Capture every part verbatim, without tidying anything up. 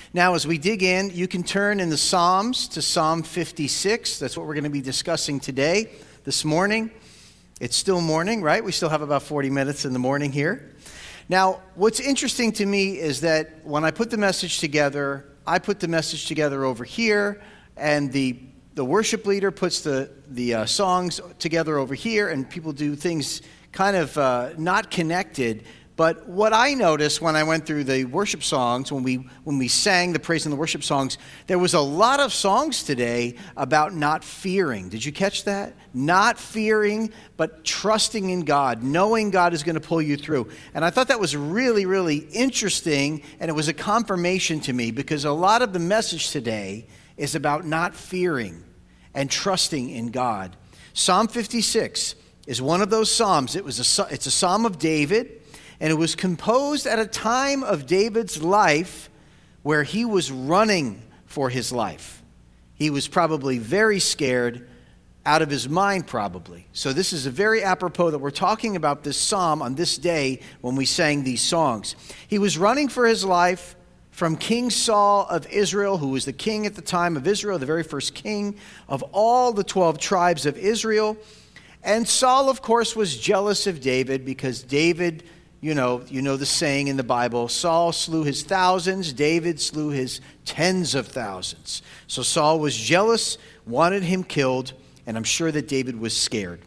Now, as we dig in, you can turn in the Psalms to Psalm fifty-six. That's what we're going to be discussing today, this morning. It's still morning, right? We still have about forty minutes in the morning here. Now, what's interesting to me is that when I put the message together, I put the message together over here, and the the worship leader puts the, the uh, songs together over here, and people do things kind of uh, not connected. But what I noticed when I went through the worship songs, when we when we sang the praise and the worship songs, there was a lot of songs today about not fearing. Did you catch that? Not fearing, but trusting in God, knowing God is going to pull you through. And I thought that was really, really interesting, and it was a confirmation to me, because a lot of the message today is about not fearing and trusting in God. Psalm fifty-six is one of those psalms. It was a, it's a psalm of David. And it was composed at a time of David's life where he was running for his life. He was probably very scared, out of his mind probably. So this is a very apropos that we're talking about this psalm on this day when we sang these songs. He was running for his life from King Saul of Israel, who was the king at the time of Israel, the very first king of all the twelve tribes of Israel. And Saul, of course, was jealous of David because David... You know, you know the saying in the Bible, Saul slew his thousands, David slew his tens of thousands. So Saul was jealous, wanted him killed, and I'm sure that David was scared,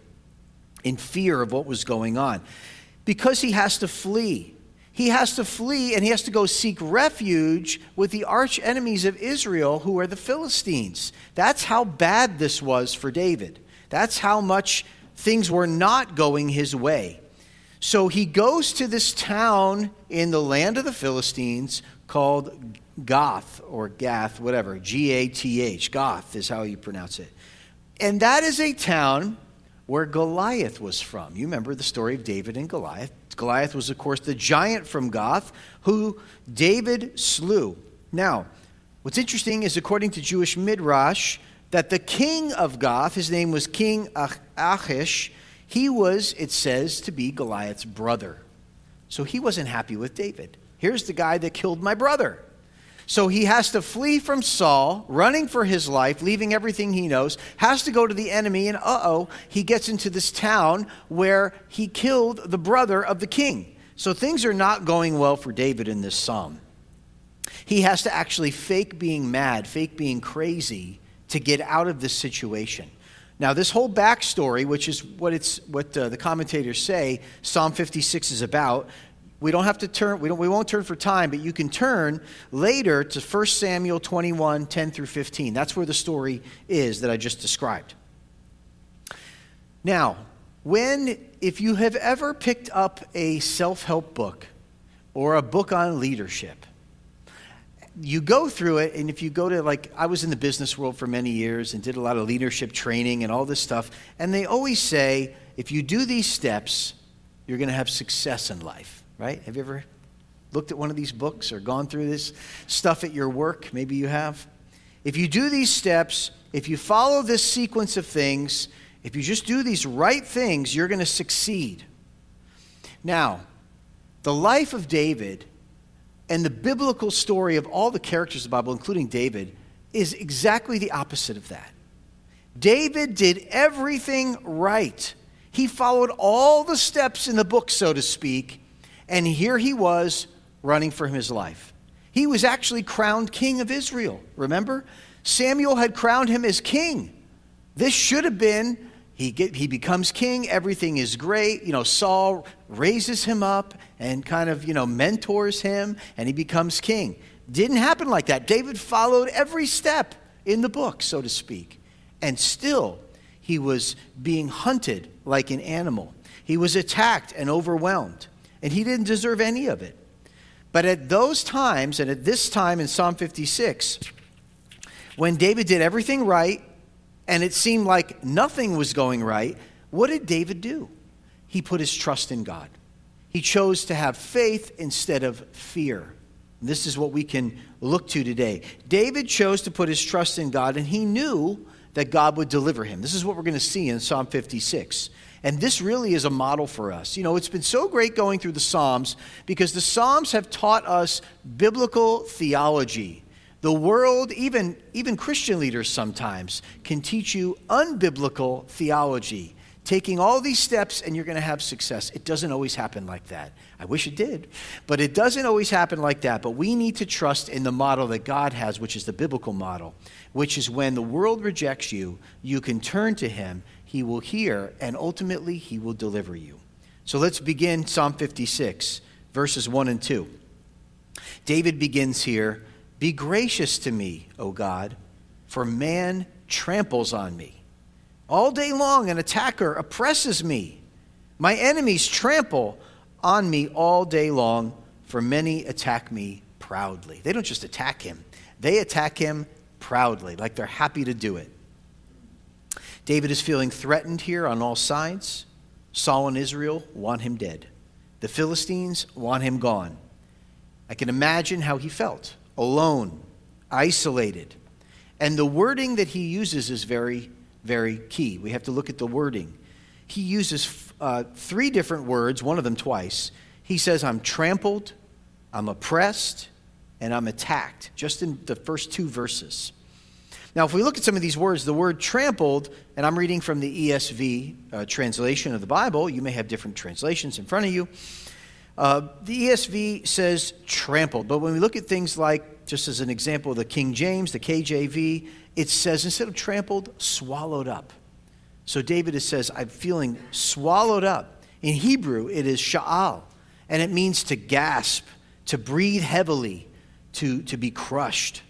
in fear of what was going on. Because he has to flee. He has to flee, and he has to go seek refuge with the arch enemies of Israel, who are the Philistines. That's how bad this was for David. That's how much things were not going his way. So he goes to this town in the land of the Philistines called Gath, or Gath, whatever, G A T H. Gath is how you pronounce it. And that is a town where Goliath was from. You remember the story of David and Goliath. Goliath was, of course, the giant from Gath who David slew. Now, what's interesting is, according to Jewish Midrash, that the king of Gath, his name was King Achish, he was, it says, to be Goliath's brother. So he wasn't happy with David. Here's the guy that killed my brother. So he has to flee from Saul, running for his life, leaving everything he knows, has to go to the enemy, and uh-oh, he gets into this town where he killed the brother of the king. So things are not going well for David in this psalm. He has to actually fake being mad, fake being crazy to get out of this situation. Now, this whole backstory, which is what it's what uh, the commentators say Psalm fifty-six is about, we don't have to turn. We don't. We won't turn for time, but you can turn later to First Samuel twenty-one, ten through fifteen. That's where the story is that I just described. Now, when if you have ever picked up a self-help book or a book on leadership, you go through it, and if you go to, like, I was in the business world for many years and did a lot of leadership training and all this stuff, and they always say, if you do these steps, you're going to have success in life, right? Have you ever looked at one of these books or gone through this stuff at your work? Maybe you have. If you do these steps, if you follow this sequence of things, if you just do these right things, you're going to succeed. Now, the life of David and the biblical story of all the characters of the Bible, including David, is exactly the opposite of that. David did everything right. He followed all the steps in the book, so to speak, and here he was running for his life. He was actually crowned king of Israel, remember? Samuel had crowned him as king. This should have been, he get, he becomes king, everything is great. You know, Saul raises him up and kind of, you know, mentors him, and he becomes king. Didn't happen like that. David followed every step in the book, so to speak. And still, he was being hunted like an animal. He was attacked and overwhelmed, and he didn't deserve any of it. But at those times, and at this time in Psalm fifty-six, when David did everything right, and it seemed like nothing was going right, what did David do? He put his trust in God. He chose to have faith instead of fear. And this is what we can look to today. David chose to put his trust in God, and he knew that God would deliver him. This is what we're going to see in Psalm fifty-six. And this really is a model for us. You know, it's been so great going through the Psalms because the Psalms have taught us biblical theology. The world, even, even Christian leaders sometimes, can teach you unbiblical theology, taking all these steps and you're going to have success. It doesn't always happen like that. I wish it did, but it doesn't always happen like that. But we need to trust in the model that God has, which is the biblical model, which is when the world rejects you, you can turn to him, he will hear, and ultimately he will deliver you. So let's begin Psalm fifty-six, verses one and two. David begins here, "Be gracious to me, O God, for man tramples on me. All day long an attacker oppresses me. My enemies trample on me all day long, for many attack me proudly." They don't just attack him. They attack him proudly, like they're happy to do it. David is feeling threatened here on all sides. Saul and Israel want him dead. The Philistines want him gone. I can imagine how he felt, alone, isolated. And the wording that he uses is very, very key. We have to look at the wording. He uses uh, three different words, one of them twice. He says, I'm trampled, I'm oppressed, and I'm attacked, just in the first two verses. Now, if we look at some of these words, the word trampled, and I'm reading from the E S V uh, translation of the Bible. You may have different translations in front of you. Uh, the E S V says trampled, but when we look at things like, just as an example, the King James, the K J V, it says instead of trampled, swallowed up. So David says, I'm feeling swallowed up. In Hebrew, it is sha'al, and it means to gasp, to breathe heavily, to, to be crushed.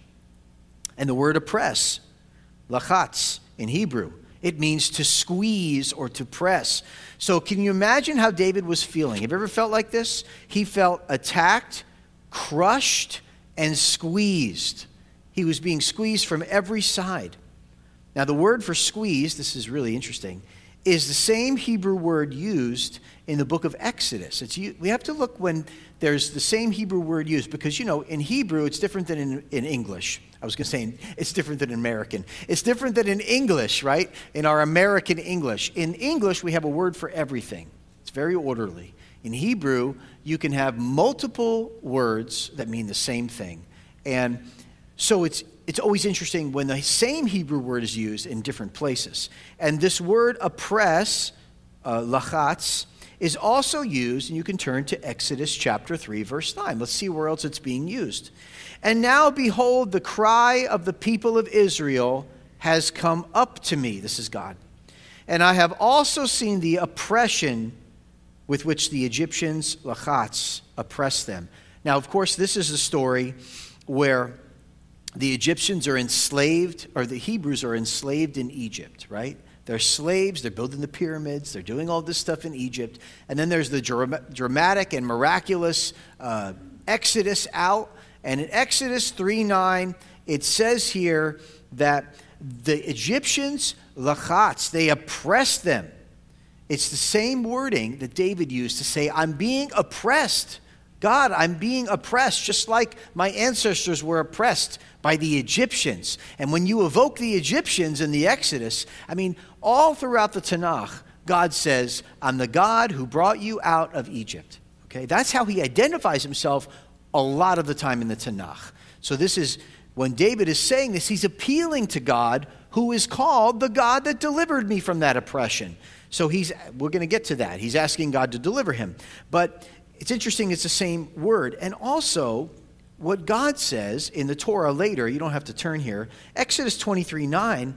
And the word oppress, lachatz, in Hebrew, it means to squeeze or to press. So can you imagine how David was feeling? Have you ever felt like this? He felt attacked, crushed, and squeezed. He was being squeezed from every side. Now, the word for squeeze, this is really interesting, is the same Hebrew word used in the book of Exodus. It's, we have to look when there's the same Hebrew word used because, you know, in Hebrew, it's different than in, in English. I was going to say it's different than in American. It's different than in English, right? In our American English. In English, we have a word for everything. It's very orderly. In Hebrew, you can have multiple words that mean the same thing. And so it's it's always interesting when the same Hebrew word is used in different places. And this word oppress, uh, lachatz, is also used, and you can turn to Exodus chapter three, verse nine. Let's see where else it's being used. And now, behold, the cry of the people of Israel has come up to me. This is God. And I have also seen the oppression with which the Egyptians, lachatz, oppress them. Now, of course, this is a story where the Egyptians are enslaved, or the Hebrews are enslaved in Egypt, right? They're slaves, they're building the pyramids, they're doing all this stuff in Egypt. And then there's the dramatic and miraculous uh, exodus out. And in Exodus three nine, it says here that the Egyptians, lachatz, they oppressed them. It's the same wording that David used to say, I'm being oppressed. God, I'm being oppressed, just like my ancestors were oppressed by the Egyptians. And when you evoke the Egyptians in the Exodus, I mean, all throughout the Tanakh, God says, I'm the God who brought you out of Egypt. Okay, that's how he identifies himself a lot of the time in the Tanakh. So this is, when David is saying this, he's appealing to God, who is called the God that delivered me from that oppression. So he's, we're going to get to that. He's asking God to deliver him. But it's interesting, it's the same word. And also, what God says in the Torah later, you don't have to turn here, Exodus twenty-three nine,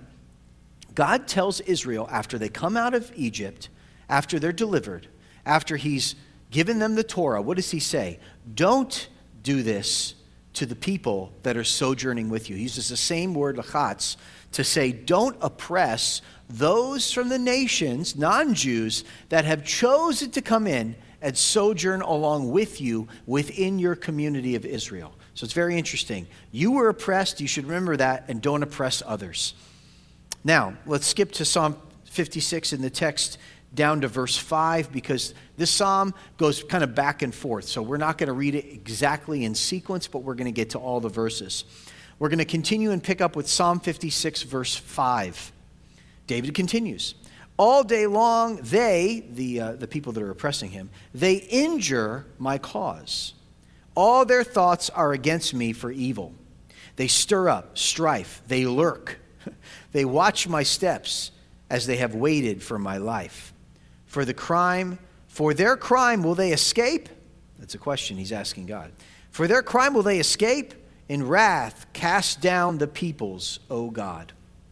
God tells Israel after they come out of Egypt, after they're delivered, after he's given them the Torah, what does he say? Don't do this to the people that are sojourning with you. He uses the same word, lachatz, to say don't oppress those from the nations, non-Jews, that have chosen to come in and sojourn along with you within your community of Israel. So it's very interesting. You were oppressed, you should remember that, and don't oppress others. Now, let's skip to Psalm fifty-six in the text down to verse five, because this psalm goes kind of back and forth. So we're not going to read it exactly in sequence, but we're going to get to all the verses. We're going to continue and pick up with Psalm fifty-six, verse five. David continues. All day long, they, the, uh, the people that are oppressing him, they injure my cause. All their thoughts are against me for evil. They stir up strife. They lurk. They watch my steps as they have waited for my life. For the crime, for their crime will they escape? That's a question he's asking God. For their crime will they escape? In wrath, cast down the peoples, O God.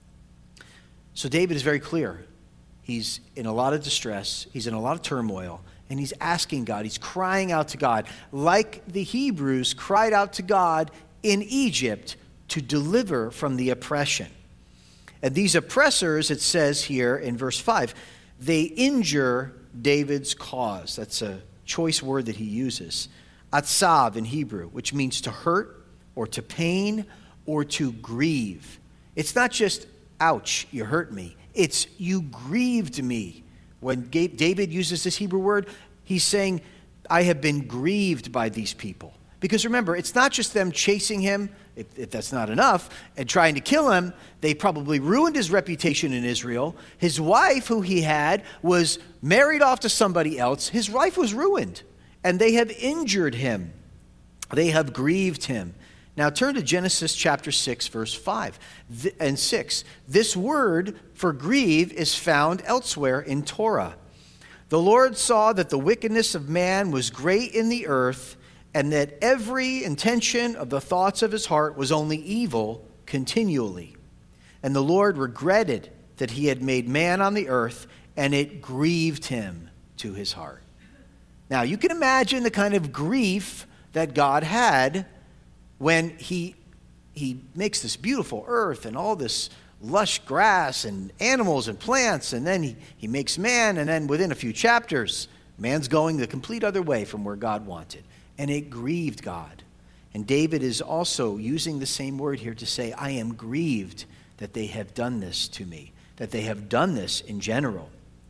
So David is very clear. He's in a lot of distress. He's in a lot of turmoil. And he's asking God. He's crying out to God. Like the Hebrews cried out to God in Egypt to deliver from the oppression. And these oppressors, it says here in verse five, they injure David's cause. That's a choice word that he uses. Atzav in Hebrew, which means to hurt or to pain or to grieve. It's not just, ouch, you hurt me. It's, you grieved me. When David uses this Hebrew word, he's saying, I have been grieved by these people. Because remember, it's not just them chasing him, if, if that's not enough, and trying to kill him. They probably ruined his reputation in Israel. His wife, who he had, was married off to somebody else. His wife was ruined, and they have injured him. They have grieved him. Now turn to Genesis chapter six, verse five and six. This word for grieve is found elsewhere in Torah. The Lord saw that the wickedness of man was great in the earth, and that every intention of the thoughts of his heart was only evil continually. And the Lord regretted that he had made man on the earth, and it grieved him to his heart. Now you can imagine the kind of grief that God had when he he makes this beautiful earth and all this lush grass and animals and plants, and then he, he makes man, and then within a few chapters, man's going the complete other way from where God wanted. And it grieved God. And David is also using the same word here to say, I am grieved that they have done this to me, that they have done this in general.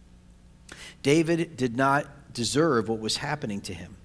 David did not deserve what was happening to him.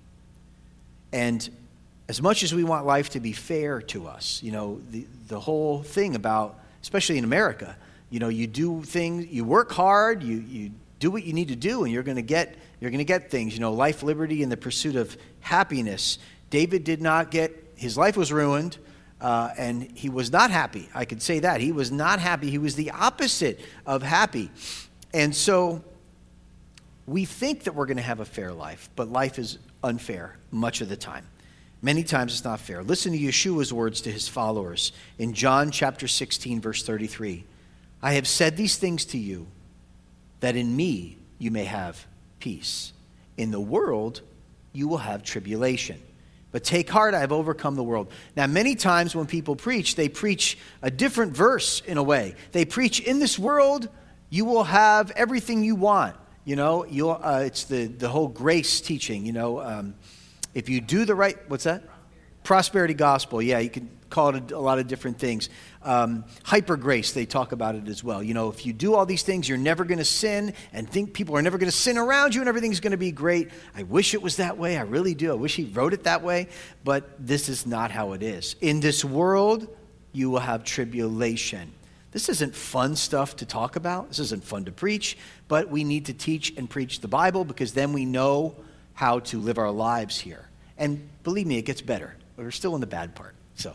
And as much as we want life to be fair to us, you know, the, the whole thing about, especially in America, you know, you do things, you work hard, you, you do what you need to do, and you're going to get you're going to get things, you know, life, liberty, and the pursuit of happiness. David did not get, his life was ruined, uh, and he was not happy. I could say that. He was not happy. He was the opposite of happy. And so we think that we're going to have a fair life, but life is unfair much of the time. Many times it's not fair. Listen to Yeshua's words to his followers in John chapter sixteen, verse thirty-three. I have said these things to you, that in me you may have peace. In the world you will have tribulation. But take heart, I have overcome the world. Now, many times when people preach, they preach a different verse in a way. They preach, in this world you will have everything you want. You know, you'll, uh, it's the, the whole grace teaching, you know, um, if you do the right, what's that? Prosperity, Prosperity gospel. Yeah, you can call it a, a lot of different things. Um, hyper grace, they talk about it as well. You know, if you do all these things, you're never going to sin, and think people are never going to sin around you, and everything's going to be great. I wish it was that way. I really do. I wish he wrote it that way. But this is not how it is. In this world, you will have tribulation. This isn't fun stuff to talk about. This isn't fun to preach. But we need to teach and preach the Bible, because then we know how to live our lives here. And believe me, it gets better. We're still in the bad part. So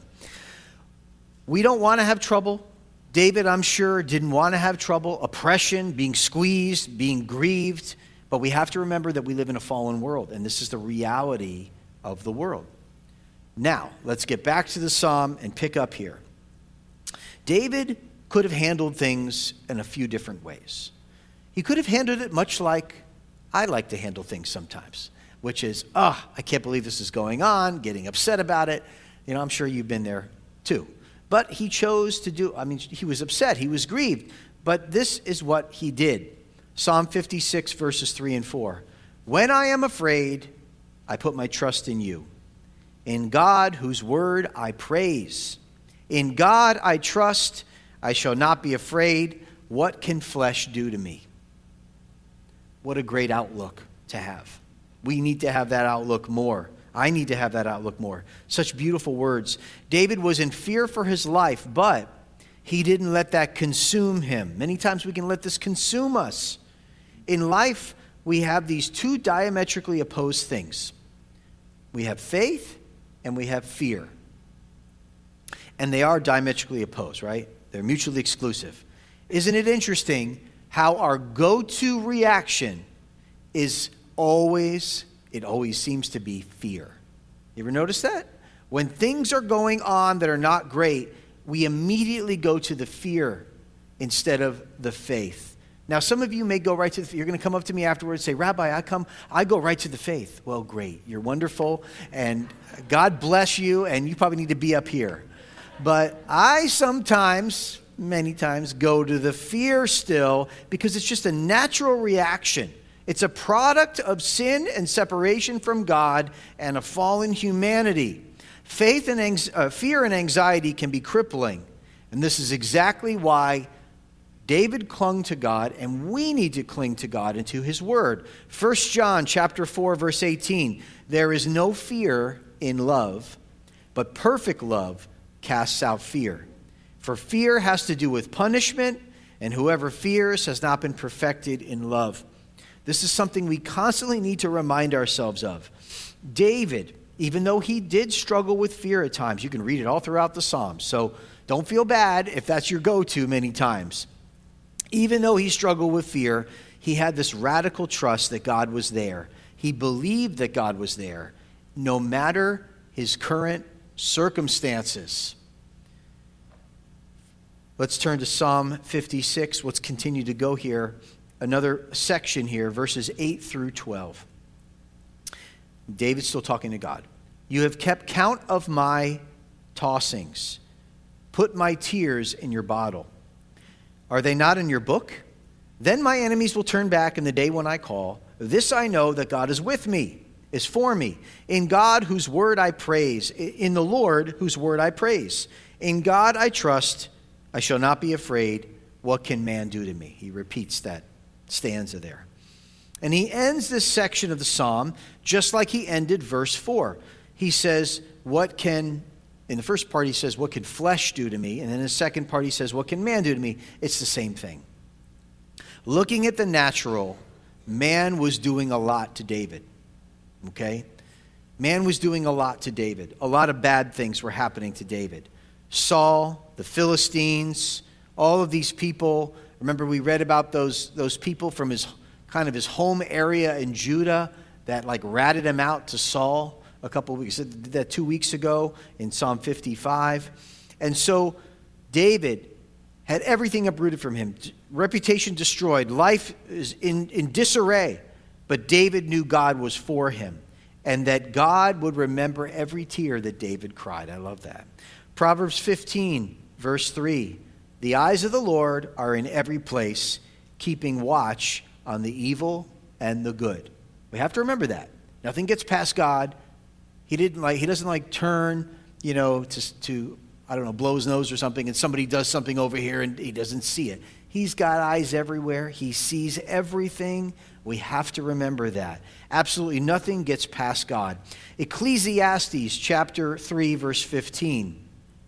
we don't want to have trouble. David, I'm sure, didn't want to have trouble, oppression, being squeezed, being grieved. But we have to remember that we live in a fallen world, and this is the reality of the world. Now, let's get back to the psalm and pick up here. David could have handled things in a few different ways. He could have handled it much like I like to handle things sometimes, which is, ah, oh, I can't believe this is going on, getting upset about it. You know, I'm sure you've been there too. But he chose to do, I mean, he was upset, he was grieved, but this is what he did. Psalm fifty-six, verses three and four. When I am afraid, I put my trust in you. In God, whose word I praise. In God I trust, I shall not be afraid. What can flesh do to me? What a great outlook to have. We need to have that outlook more. I need to have that outlook more. Such beautiful words. David was in fear for his life, but he didn't let that consume him. Many times we can let this consume us. In life, we have these two diametrically opposed things. We have faith and we have fear. And they are diametrically opposed, right? They're mutually exclusive. Isn't it interesting how our go-to reaction is always, it always seems to be fear. You ever notice that? When things are going on that are not great, we immediately go to the fear instead of the faith. Now, some of you may go right to the, you're going to come up to me afterwards and say, Rabbi, I come, I go right to the faith. Well, great. You're wonderful, and God bless you, and you probably need to be up here. But I sometimes, many times, go to the fear still because it's just a natural reaction. It's a product of sin and separation from God and a fallen humanity. Faith and anx- uh, fear and anxiety can be crippling, and this is exactly why David clung to God, and we need to cling to God and to his word. First John chapter four, verse eighteen, there is no fear in love, but perfect love casts out fear. For fear has to do with punishment, and whoever fears has not been perfected in love. This is something we constantly need to remind ourselves of. David, even though he did struggle with fear at times, you can read it all throughout the Psalms, so don't feel bad if that's your go-to many times. Even though he struggled with fear, he had this radical trust that God was there. He believed that God was there, no matter his current circumstances. Let's turn to Psalm fifty-six. Let's continue to go here. Another section here, verses eight through twelve. David's still talking to God. You have kept count of my tossings. Put my tears in your bottle. Are they not in your book? Then my enemies will turn back in the day when I call. This I know, that God is with me, is for me. In God whose word I praise. In the Lord whose word I praise. In God I trust. I shall not be afraid. What can man do to me? He repeats that stanza there. And he ends this section of the psalm just like he ended verse four. He says, what can, in the first part he says, what can flesh do to me? And then in the second part he says, what can man do to me? It's the same thing. Looking at the natural, man was doing a lot to David. Okay? Man was doing a lot to David. A lot of bad things were happening to David. Saul, the Philistines, all of these people. Remember, we read about those, those people from his kind of his home area in Judah that like ratted him out to Saul a couple of weeks, did that two weeks ago in Psalm fifty-five. And so David had everything uprooted from him, reputation destroyed, life is in, in disarray. But David knew God was for him and that God would remember every tear that David cried. I love that. Proverbs fifteen, verse three. The eyes of the Lord are in every place, keeping watch on the evil and the good. We have to remember that. Nothing gets past God. He didn't like he doesn't like turn, you know, to to I don't know, blow his nose or something and somebody does something over here and he doesn't see it. He's got eyes everywhere. He sees everything. We have to remember that. Absolutely nothing gets past God. Ecclesiastes chapter three, verse fifteen.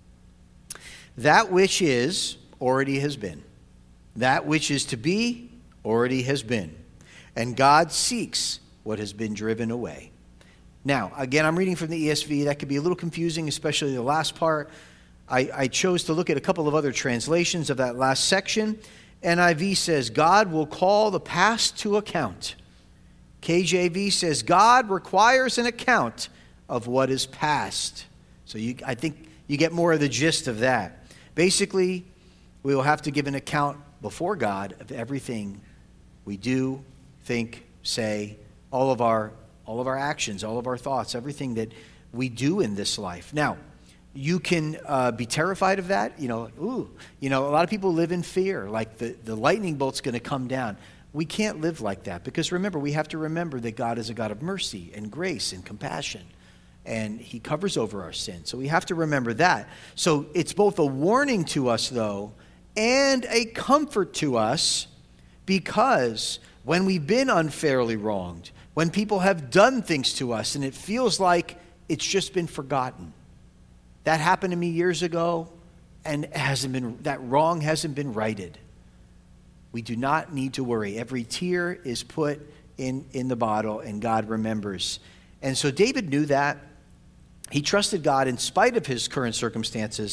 That which is already has been. That which is to be already has been. And God seeks what has been driven away. Now, again, I'm reading from the E S V. That could be a little confusing, especially the last part. I, I chose to look at a couple of other translations of that last section. N I V says, God will call the past to account. K J V says, God requires an account of what is past. So you, I think you get more of the gist of that. Basically, we will have to give an account before God of everything we do, think, say, all of our all of our actions, all of our thoughts, everything that we do in this life. Now, you can uh, be terrified of that. You know, ooh, you know, a lot of people live in fear, like the, the lightning bolt's going to come down. We can't live like that because remember, we have to remember that God is a God of mercy and grace and compassion. And he covers over our sin. So we have to remember that. So it's both a warning to us, though, and a comfort to us because when we've been unfairly wronged, when people have done things to us and it feels like it's just been forgotten. That happened to me years ago and it hasn't been, that wrong hasn't been righted. We do not need to worry. Every tear is put in, in the bottle and God remembers. And so David knew that. He trusted God in spite of his current circumstances.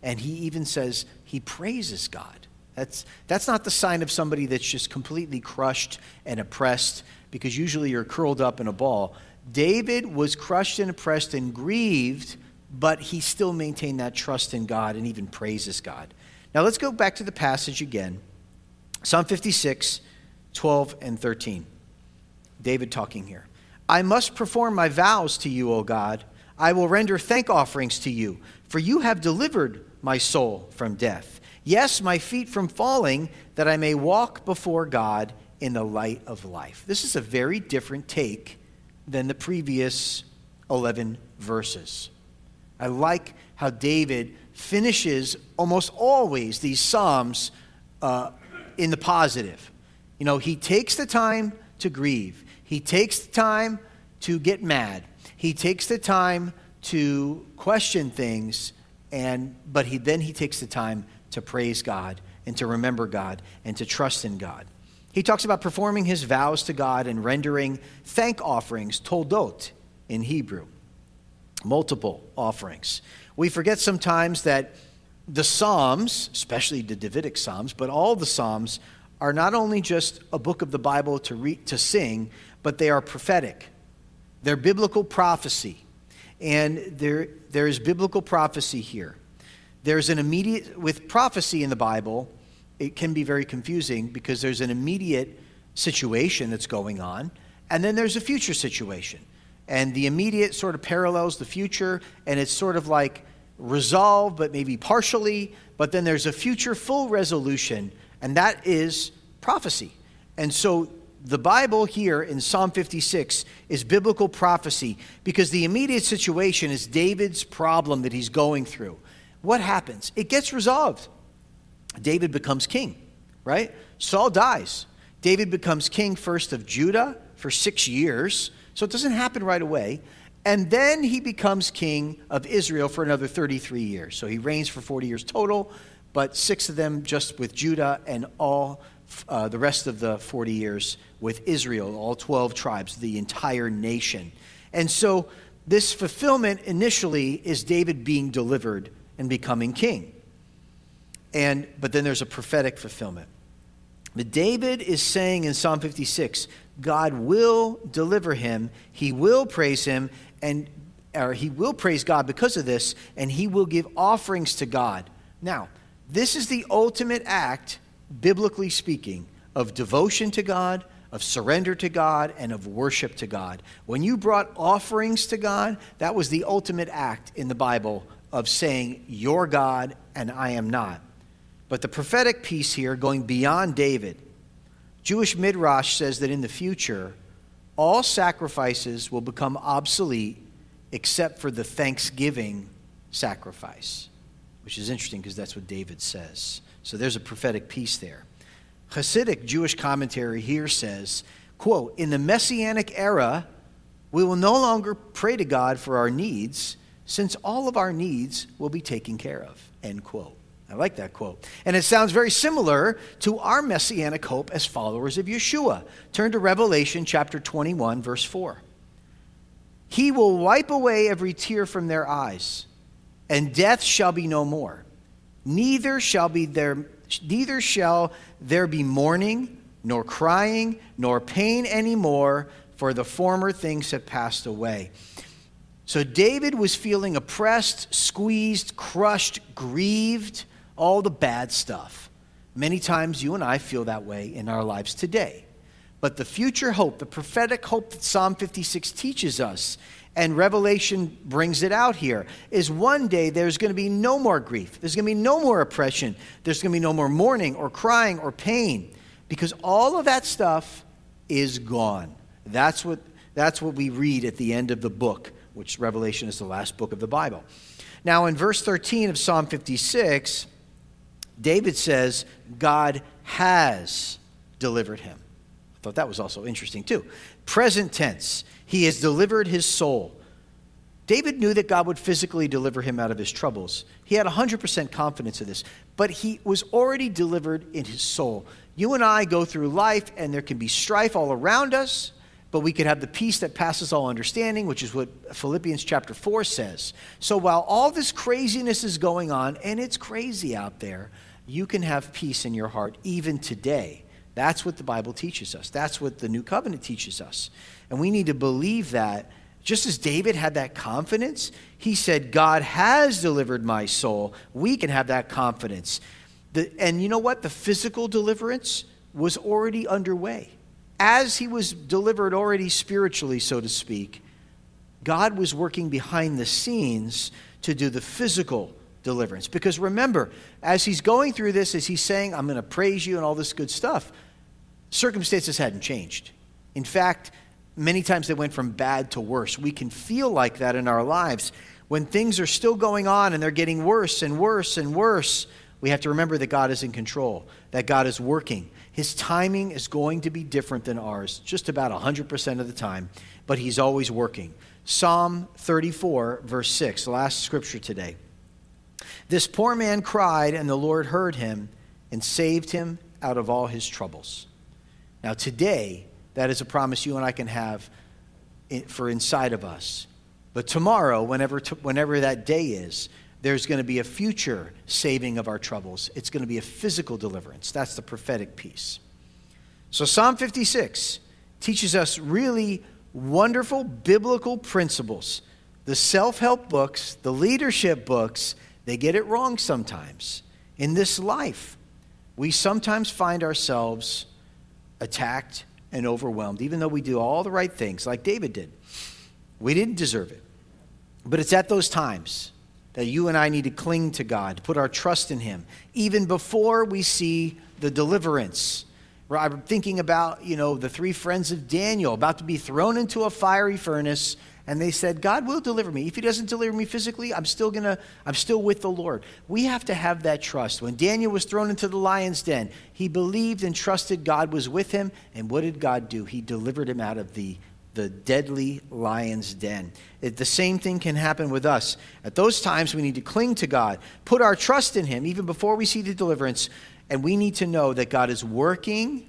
And he even says he praises God. That's, that's not the sign of somebody that's just completely crushed and oppressed, because usually you're curled up in a ball. David was crushed and oppressed and grieved, but he still maintained that trust in God and even praises God. Now let's go back to the passage again. Psalm fifty-six, twelve and thirteen. David talking here. I must perform my vows to you, O God. I will render thank offerings to you, for you have delivered my soul from death. Yes, my feet from falling, that I may walk before God in the light of life. This is a very different take than the previous eleven verses. I like how David finishes almost always these psalms uh, in the positive. You know, he takes the time to grieve. He takes the time to get mad. He takes the time to question things, and but he then he takes the time to praise God and to remember God and to trust in God. He talks about performing his vows to God and rendering thank offerings, toldot in Hebrew, multiple offerings. We forget sometimes that the Psalms, especially the Davidic Psalms, but all the Psalms are not only just a book of the Bible to read, to sing, but they are prophetic. They're biblical prophecy. And there, there is biblical prophecy here. There's an immediate, with prophecy in the Bible, it can be very confusing because there's an immediate situation that's going on, and then there's a future situation. And the immediate sort of parallels the future, and it's sort of like resolved, but maybe partially, but then there's a future full resolution, and that is prophecy. And so the Bible here in Psalm fifty-six is biblical prophecy because the immediate situation is David's problem that he's going through. What happens? It gets resolved. David becomes king, right? Saul dies. David becomes king first of Judah for six years, so it doesn't happen right away. And then he becomes king of Israel for another thirty-three years. So he reigns for forty years total, but six of them just with Judah and all uh, the rest of the forty years with Israel, all twelve tribes, the entire nation. And so this fulfillment initially is David being delivered and becoming king. And but then there's a prophetic fulfillment. But David is saying in Psalm fifty-six, God will deliver him, he will praise him, and or he will praise God because of this, and he will give offerings to God. Now, this is the ultimate act, biblically speaking, of devotion to God, of surrender to God, and of worship to God. When you brought offerings to God, that was the ultimate act in the Bible of saying, you're God and I am not. But the prophetic piece here, going beyond David, Jewish Midrash says that in the future, all sacrifices will become obsolete except for the thanksgiving sacrifice, which is interesting because that's what David says. So there's a prophetic piece there. Hasidic Jewish commentary here says, quote, in the Messianic era, we will no longer pray to God for our needs, since all of our needs will be taken care of, end quote. I like that quote. And it sounds very similar to our messianic hope as followers of Yeshua. Turn to Revelation chapter twenty-one, verse four. He will wipe away every tear from their eyes, and death shall be no more. Neither shall be there, neither shall there be mourning, nor crying, nor pain anymore, for the former things have passed away. So David was feeling oppressed, squeezed, crushed, grieved, all the bad stuff. Many times you and I feel that way in our lives today. But the future hope, the prophetic hope that Psalm fifty-six teaches us, and Revelation brings it out here, is one day there's going to be no more grief. There's going to be no more oppression. There's going to be no more mourning or crying or pain, because all of that stuff is gone. That's what, that's what we read at the end of the book, which Revelation is the last book of the Bible. Now in verse thirteen of Psalm fifty-six, David says, God has delivered him. I thought that was also interesting too. Present tense, he has delivered his soul. David knew that God would physically deliver him out of his troubles. He had one hundred percent confidence in this, but he was already delivered in his soul. You and I go through life and there can be strife all around us, but we could have the peace that passes all understanding, which is what Philippians chapter four says. So while all this craziness is going on, and it's crazy out there, you can have peace in your heart even today. That's what the Bible teaches us. That's what the New Covenant teaches us. And we need to believe that. Just as David had that confidence, he said, God has delivered my soul. We can have that confidence. The, and you know what? The physical deliverance was already underway. As he was delivered already spiritually, so to speak, God was working behind the scenes to do the physical deliverance. Because remember, as he's going through this, as he's saying, I'm going to praise you and all this good stuff, circumstances hadn't changed. In fact, many times they went from bad to worse. We can feel like that in our lives. When things are still going on and they're getting worse and worse and worse, we have to remember that God is in control, that God is working. His timing is going to be different than ours, just about one hundred percent of the time, but he's always working. Psalm thirty-four, verse six, the last scripture today. This poor man cried, and the Lord heard him and saved him out of all his troubles. Now today, that is a promise you and I can have for inside of us. But tomorrow, whenever whenever that day is, there's going to be a future saving of our troubles. It's going to be a physical deliverance. That's the prophetic piece. So Psalm fifty-six teaches us really wonderful biblical principles. The self-help books, the leadership books, they get it wrong sometimes. In this life, we sometimes find ourselves attacked and overwhelmed, even though we do all the right things like David did. We didn't deserve it. But it's at those times that you and I need to cling to God, put our trust in him, even before we see the deliverance. I'm thinking about, you know, the three friends of Daniel about to be thrown into a fiery furnace, and they said, God will deliver me. If he doesn't deliver me physically, I'm still gonna, I'm still with the Lord. We have to have that trust. When Daniel was thrown into the lion's den, he believed and trusted God was with him. And what did God do? He delivered him out of the, the deadly lion's den. It, the same thing can happen with us. At those times, we need to cling to God, put our trust in him, even before we see the deliverance. And we need to know that God is working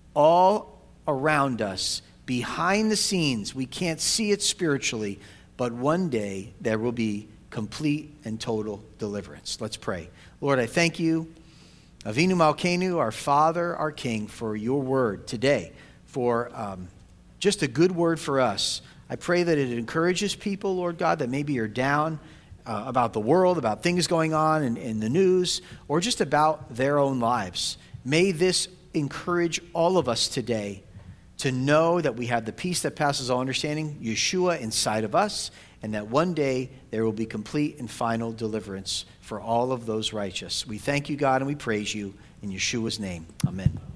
all around us, behind the scenes. We can't see it spiritually, but one day there will be complete and total deliverance. Let's pray. Lord, I thank you, Avinu Malkeinu, our Father, our King, for your word today, for um, just a good word for us. I pray that it encourages people, Lord God, that maybe you're down uh, about the world, about things going on in, in the news, or just about their own lives. May this encourage all of us today to know that we have the peace that passes all understanding, Yeshua, inside of us, and that one day there will be complete and final deliverance for all of those righteous. We thank you, God, and we praise you in Yeshua's name. Amen.